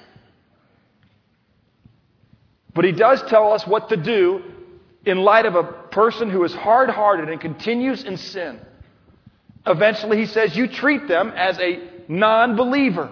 But he does tell us what to do in light of a person who is hard-hearted and continues in sin. Eventually, he says, you treat them as a non-believer.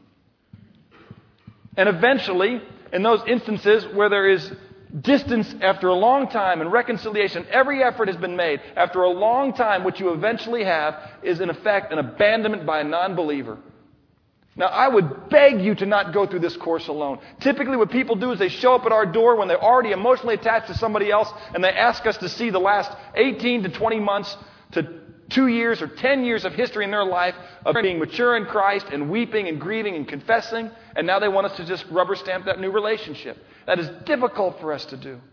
And eventually, in those instances where there is distance after a long time and reconciliation, every effort has been made. After a long time, what you eventually have is, in effect, an abandonment by a non-believer. Now, I would beg you to not go through this course alone. Typically, what people do is they show up at our door when they're already emotionally attached to somebody else, and they ask us to see the last eighteen to twenty months to two years or ten years of history in their life of being mature in Christ and weeping and grieving and confessing, and now they want us to just rubber stamp that new relationship. That is difficult for us to do.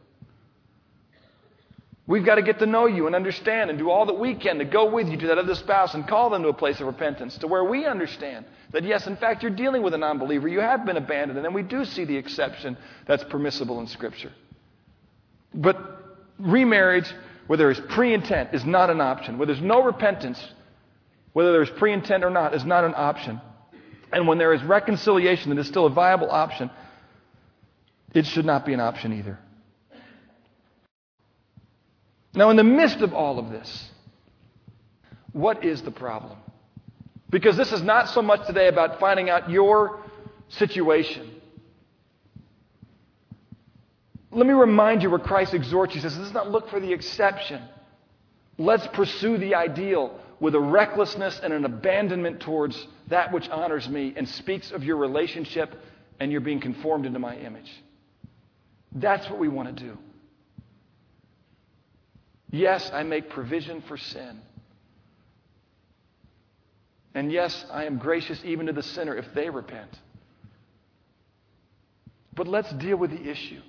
We've got to get to know you and understand and do all that we can to go with you to that other spouse and call them to a place of repentance, to where we understand that, yes, in fact, you're dealing with a non-believer. You have been abandoned, and then we do see the exception that's permissible in Scripture. But remarriage, where there is pre-intent, is not an option. Where there's no repentance, whether there's pre-intent or not, is not an option. And when there is reconciliation that is still a viable option, it should not be an option either. Now, in the midst of all of this, what is the problem? Because this is not so much today about finding out your situation. Let me remind you where Christ exhorts you. He says, let's not look for the exception. Let's pursue the ideal with a recklessness and an abandonment towards that which honors me and speaks of your relationship and you're being conformed into my image. That's what we want to do. Yes, I make provision for sin. And yes, I am gracious even to the sinner if they repent. But let's deal with the issue.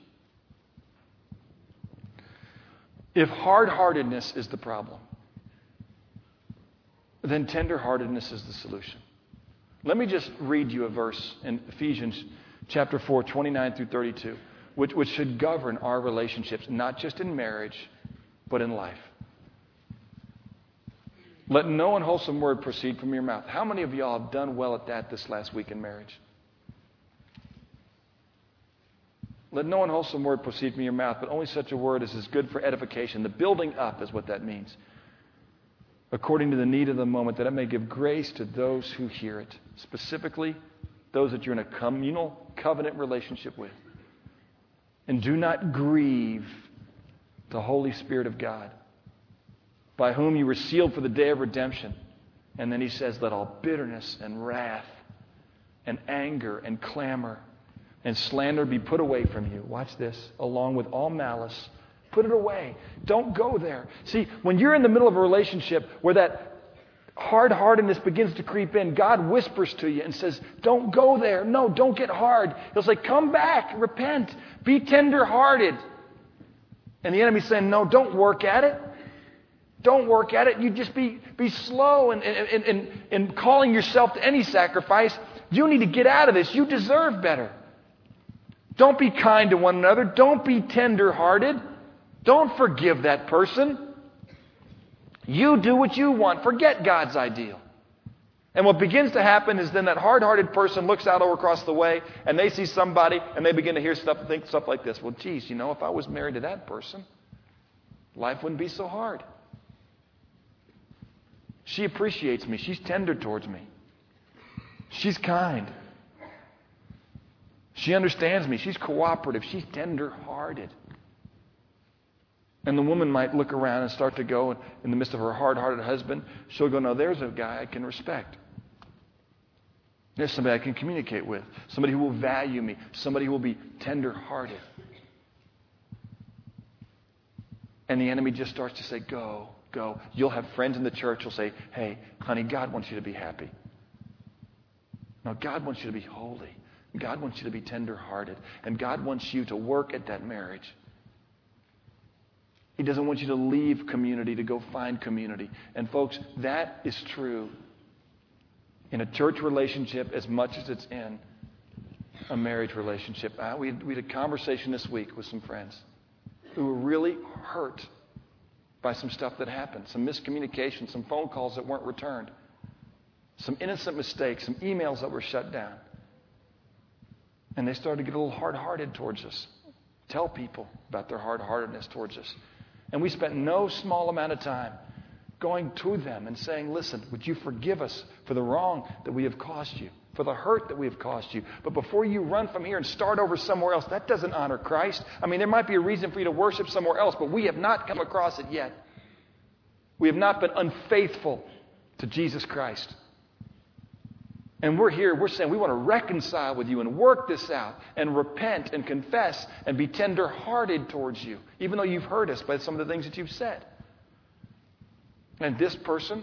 If hard-heartedness is the problem, then tender-heartedness is the solution. Let me just read you a verse in Ephesians chapter four, twenty-nine through thirty-two, which, which should govern our relationships, not just in marriage, but in life. Let no unwholesome word proceed from your mouth. How many of y'all have done well at that this last week in marriage? Let no unwholesome word proceed from your mouth, but only such a word as is good for edification. The building up is what that means. According to the need of the moment, that it may give grace to those who hear it. Specifically, those that you're in a communal covenant relationship with. And do not grieve the Holy Spirit of God, by whom you were sealed for the day of redemption. And then he says, let all bitterness and wrath and anger and clamor and slander be put away from you. Watch this. Along with all malice. Put it away. Don't go there. See, when you're in the middle of a relationship where that hard-heartedness begins to creep in, God whispers to you and says, don't go there. No, don't get hard. He'll say, come back, repent, be tender-hearted. And the enemy's saying, no, don't work at it. Don't work at it. You just be, be slow in, in, in, in calling yourself to any sacrifice. You need to get out of this. You deserve better. Don't be kind to one another. Don't be tender-hearted. Don't forgive that person. You do what you want. Forget God's ideal. And what begins to happen is then that hard-hearted person looks out over across the way and they see somebody and they begin to hear stuff, think stuff like this. Well, geez, you know, if I was married to that person, life wouldn't be so hard. She appreciates me. She's tender towards me. She's kind. She understands me. She's cooperative. She's tender-hearted. And the woman might look around and start to go, in the midst of her hard-hearted husband, she'll go, no, there's a guy I can respect. There's somebody I can communicate with. Somebody who will value me. Somebody who will be tender-hearted. And the enemy just starts to say, go, go. You'll have friends in the church who'll say, hey, honey, God wants you to be happy. No, God wants you to be holy. God wants you to be tender-hearted. And God wants you to work at that marriage. He doesn't want you to leave community to go find community. And folks, that is true in a church relationship as much as it's in a marriage relationship. Uh, we, had, we had a conversation this week with some friends who were really hurt by some stuff that happened, some miscommunication, some phone calls that weren't returned, some innocent mistakes, some emails that were shut down. And they started to get a little hard-hearted towards us. Tell people about their hard-heartedness towards us. And we spent no small amount of time going to them and saying, listen, would you forgive us for the wrong that we have caused you, for the hurt that we have caused you? But before you run from here and start over somewhere else, that doesn't honor Christ. I mean, there might be a reason for you to worship somewhere else, but we have not come across it yet. We have not been unfaithful to Jesus Christ. And we're here, we're saying we want to reconcile with you and work this out and repent and confess and be tender-hearted towards you, even though you've hurt us by some of the things that you've said. And this person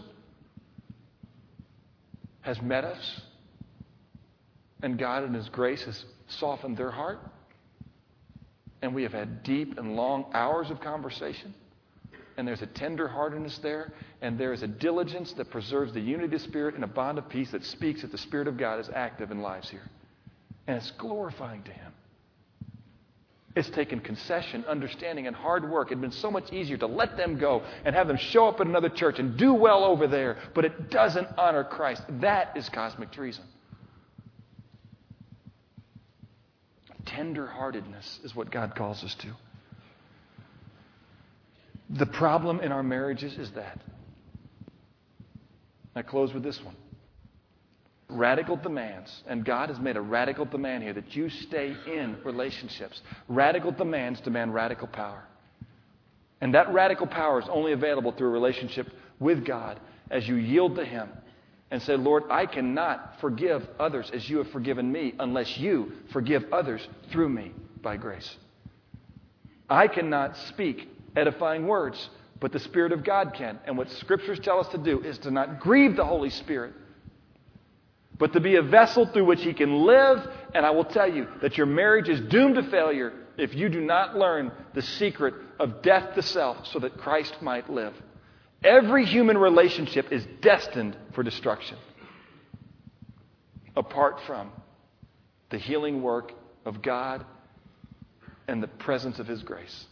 has met us, and God in His grace has softened their heart, and we have had deep and long hours of conversation. And there's a tender-heartedness there, and there is a diligence that preserves the unity of the Spirit and a bond of peace that speaks that the Spirit of God is active in lives here. And it's glorifying to Him. It's taken concession, understanding, and hard work. It had been so much easier to let them go and have them show up at another church and do well over there, but it doesn't honor Christ. That is cosmic treason. Tender-heartedness is what God calls us to. The problem in our marriages is that. I close with this one. Radical demands, and God has made a radical demand here that you stay in relationships. Radical demands demand radical power. And that radical power is only available through a relationship with God as you yield to Him and say, Lord, I cannot forgive others as you have forgiven me unless you forgive others through me by grace. I cannot speak edifying words, but the Spirit of God can. And what Scriptures tell us to do is to not grieve the Holy Spirit, but to be a vessel through which He can live. And I will tell you that your marriage is doomed to failure if you do not learn the secret of death to self so that Christ might live. Every human relationship is destined for destruction. apart from the healing work of God and the presence of His grace.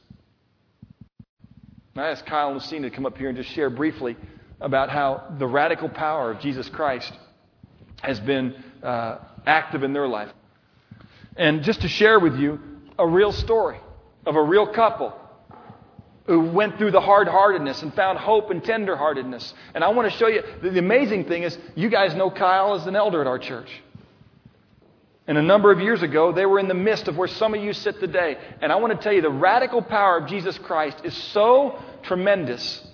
I asked Kyle and Lucina to come up here and just share briefly about how the radical power of Jesus Christ has been uh, active in their life. And just to share with you a real story of a real couple who went through the hard-heartedness and found hope and tender-heartedness. And I want to show you, the amazing thing is, you guys know Kyle as an elder at our church. And a number of years ago, they were in the midst of where some of you sit today. And I want to tell you, the radical power of Jesus Christ is so tremendous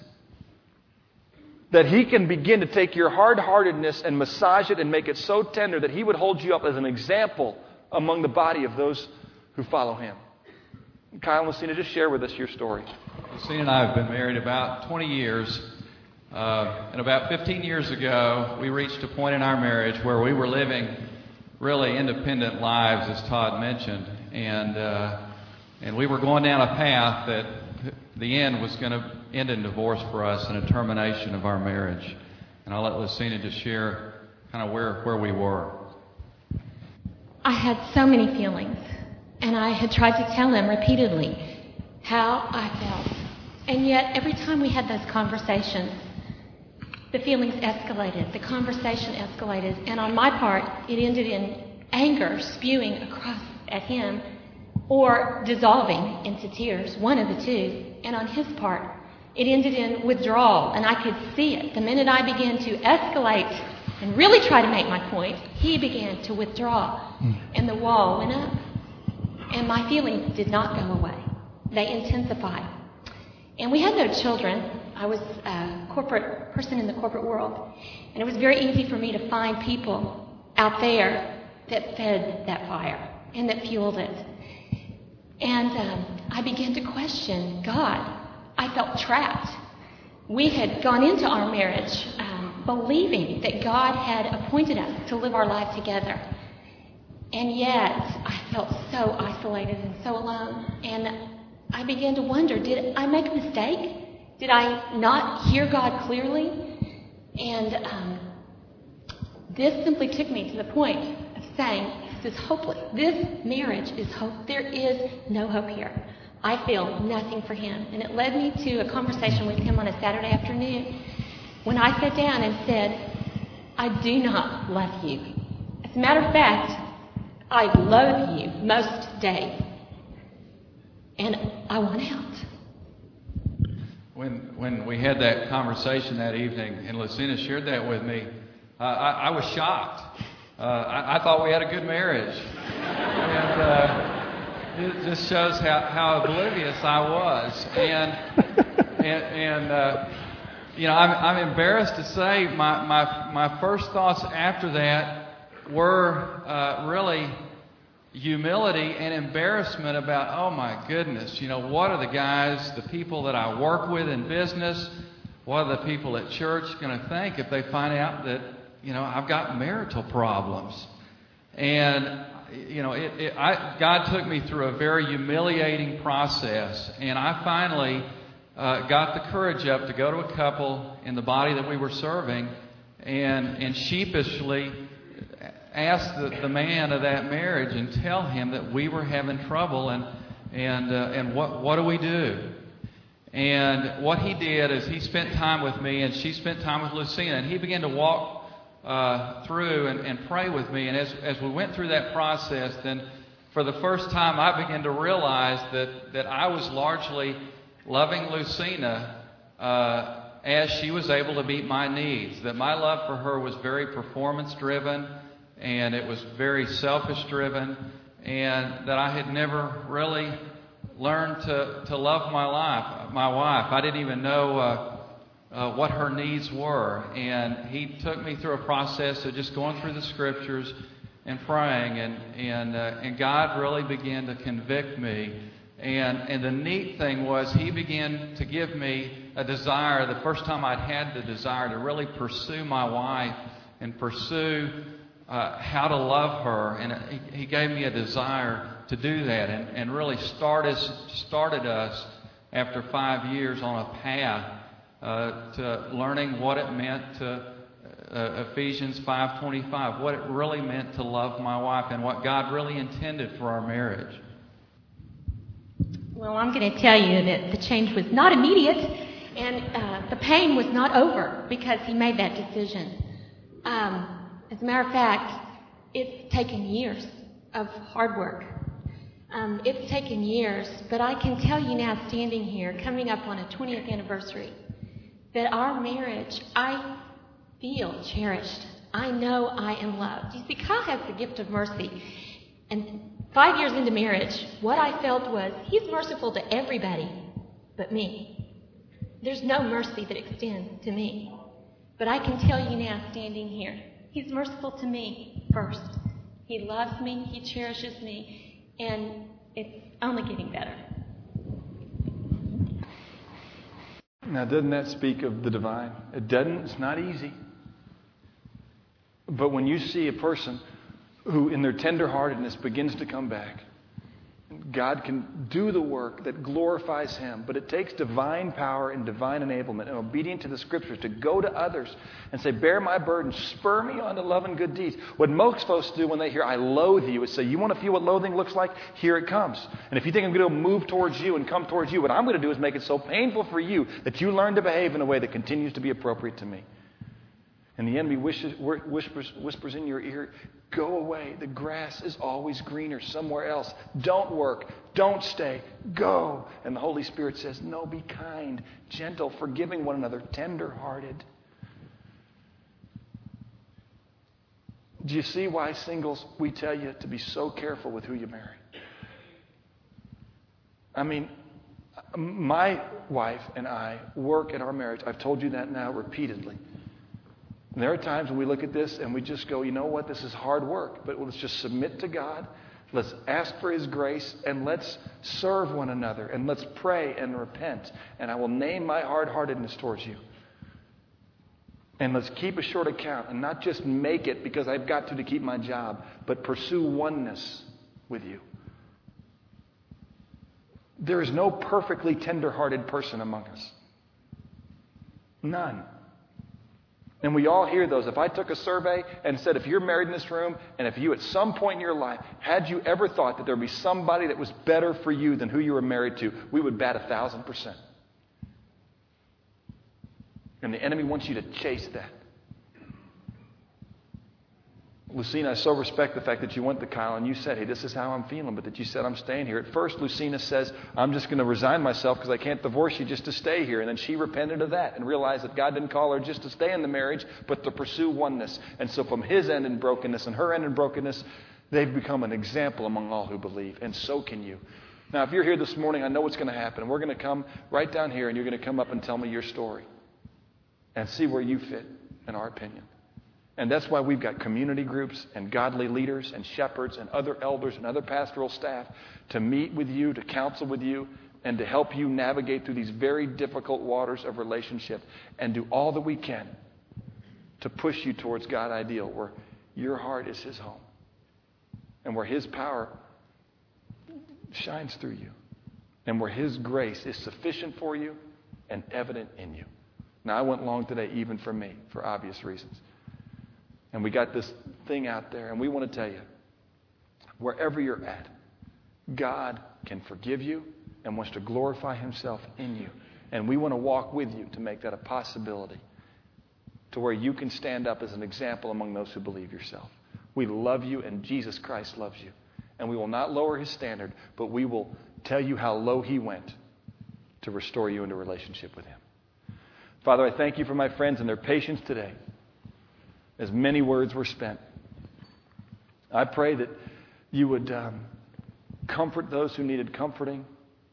that He can begin to take your hard-heartedness and massage it and make it so tender that He would hold you up as an example among the body of those who follow Him. Kyle and Lucina, just share with us your story. Lucina and I have been married about twenty years. Uh, and about fifteen years ago, we reached a point in our marriage where we were living really independent lives, as Todd mentioned. And uh, and we were going down a path that the end was going to end in divorce for us and a termination of our marriage. And I'll let Lucina just share kind of where, where we were. I had so many feelings, and I had tried to tell him repeatedly how I felt. And yet, every time we had those conversations, the feelings escalated, the conversation escalated, and on my part, it ended in anger spewing across at him or dissolving into tears, one of the two. And on his part, it ended in withdrawal, and I could see it. The minute I began to escalate and really try to make my point, he began to withdraw, and the wall went up. And my feelings did not go away. They intensified. And we had no children. I was a corporate person in the corporate world, and it was very easy for me to find people out there that fed that fire and that fueled it. And um, I began to question God. I felt trapped. We had gone into our marriage um, believing that God had appointed us to live our life together. And yet, I felt so isolated and so alone. And I began to wonder, did I make a mistake? Did I not hear God clearly? And um, this simply took me to the point of saying, this is hopeless. This marriage is hope. There is no hope here. I feel nothing for him. And it led me to a conversation with him on a Saturday afternoon when I sat down and said, I do not love you. As a matter of fact, I loathe you most days. And I want out. When when we had that conversation that evening, and Lucina shared that with me, uh, I, I was shocked. Uh, I, I thought we had a good marriage. And uh, it just shows how, how oblivious I was. And, and, and uh, you know, I'm, I'm embarrassed to say my, my, my first thoughts after that were uh, really humility and embarrassment about, oh my goodness, you know, what are the guys, the people that I work with in business, what are the people at church going to think if they find out that, you know, I've got marital problems? And, you know, it, it, I, God took me through a very humiliating process, and I finally uh, got the courage up to go to a couple in the body that we were serving and, and sheepishly ask the, the man of that marriage and tell him that we were having trouble and and uh, and what what do we do? And what he did is he spent time with me, and she spent time with Lucina, and he began to walk uh, through and, and pray with me. And as as we went through that process, then for the first time I began to realize that that I was largely loving Lucina uh, as she was able to meet my needs. That my love for her was very performance driven. And it was very selfish-driven, and that I had never really learned to, to love my life, my wife. I didn't even know uh, uh, what her needs were. And he took me through a process of just going through the Scriptures and praying, and and uh, and God really began to convict me. And and the neat thing was he began to give me a desire, the first time I'd had the desire to really pursue my wife and pursue Uh, how to love her, and he, he gave me a desire to do that, and, and really started started us after five years on a path uh, to learning what it meant to uh, Ephesians five twenty-five, what it really meant to love my wife and what God really intended for our marriage. Well, I'm going to tell you that the change was not immediate, and uh, the pain was not over because he made that decision. Um, as a matter of fact, it's taken years of hard work. Um, it's taken years, but I can tell you now, standing here, coming up on a twentieth anniversary, that our marriage, I feel cherished. I know I am loved. You see, Kyle has the gift of mercy. And five years into marriage, what I felt was he's merciful to everybody but me. There's no mercy that extends to me. But I can tell you now, standing here, he's merciful to me first. He loves me, he cherishes me, and it's only getting better. Now, doesn't that speak of the divine? It doesn't. It's not easy. But when you see a person who in their tenderheartedness begins to come back, God can do the work that glorifies Him. But it takes divine power and divine enablement and obedience to the Scriptures to go to others and say, bear my burden, spur me on to love and good deeds. What most folks do when they hear, I loathe you, is say, you want to feel what loathing looks like? Here it comes. And if you think I'm going to move towards you and come towards you, what I'm going to do is make it so painful for you that you learn to behave in a way that continues to be appropriate to me. And the enemy wishes, whispers, whispers in your ear, go away. The grass is always greener somewhere else. Don't work. Don't stay. Go. And the Holy Spirit says, no, be kind, gentle, forgiving one another, tender-hearted. Do you see why, singles, we tell you to be so careful with who you marry? I mean, my wife and I work at our marriage. I've told you that now repeatedly. And there are times when we look at this and we just go, you know what, this is hard work, but let's just submit to God. Let's ask for His grace and let's serve one another and let's pray and repent. And I will name my hard-heartedness towards you. And let's keep a short account and not just make it because I've got to to keep my job, but pursue oneness with you. There is no perfectly tender-hearted person among us. None. And we all hear those. If I took a survey and said, if you're married in this room, and if you at some point in your life, had you ever thought that there would be somebody that was better for you than who you were married to, we would bat a thousand percent. And the enemy wants you to chase that. Lucina, I so respect the fact that you went to Kyle and you said, hey, this is how I'm feeling, but that you said I'm staying here. At first, Lucina says, I'm just going to resign myself because I can't divorce you just to stay here. And then she repented of that and realized that God didn't call her just to stay in the marriage, but to pursue oneness. And so from his end in brokenness and her end in brokenness, they've become an example among all who believe. And so can you. Now, if you're here this morning, I know what's going to happen. We're going to come right down here and you're going to come up and tell me your story and see where you fit, in our opinion. And that's why we've got community groups and godly leaders and shepherds and other elders and other pastoral staff to meet with you, to counsel with you, and to help you navigate through these very difficult waters of relationship and do all that we can to push you towards God ideal, where your heart is His home and where His power shines through you and where His grace is sufficient for you and evident in you. Now, I went long today, even for me, for obvious reasons. And we got this thing out there, and we want to tell you, wherever you're at, God can forgive you and wants to glorify Himself in you. And we want to walk with you to make that a possibility, to where you can stand up as an example among those who believe yourself. We love you, and Jesus Christ loves you. And we will not lower His standard, but we will tell you how low He went to restore you into relationship with Him. Father, I thank you for my friends and their patience today, as many words were spent. I pray that you would um, comfort those who needed comforting,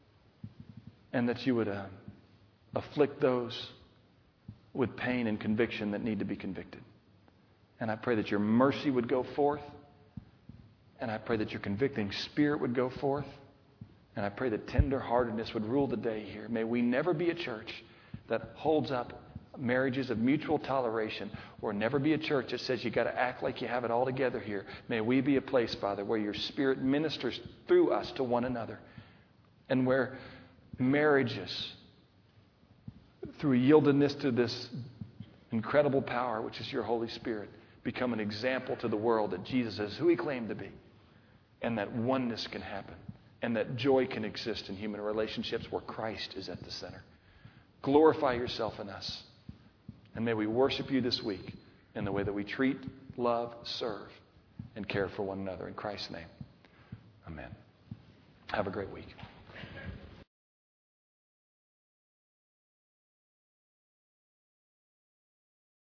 and that you would uh, afflict those with pain and conviction that need to be convicted. And I pray that your mercy would go forth, and I pray that your convicting spirit would go forth, and I pray that tenderheartedness would rule the day here. May we never be a church that holds up marriages of mutual toleration, or never be a church that says you got to act like you have it all together here. May we be a place, Father, where your Spirit ministers through us to one another, and where marriages, through yieldedness to this incredible power, which is your Holy Spirit, become an example to the world that Jesus is who he claimed to be, and that oneness can happen, and that joy can exist in human relationships where Christ is at the center. Glorify yourself in us. And may we worship you this week in the way that we treat, love, serve, and care for one another. In Christ's name, amen. Have a great week.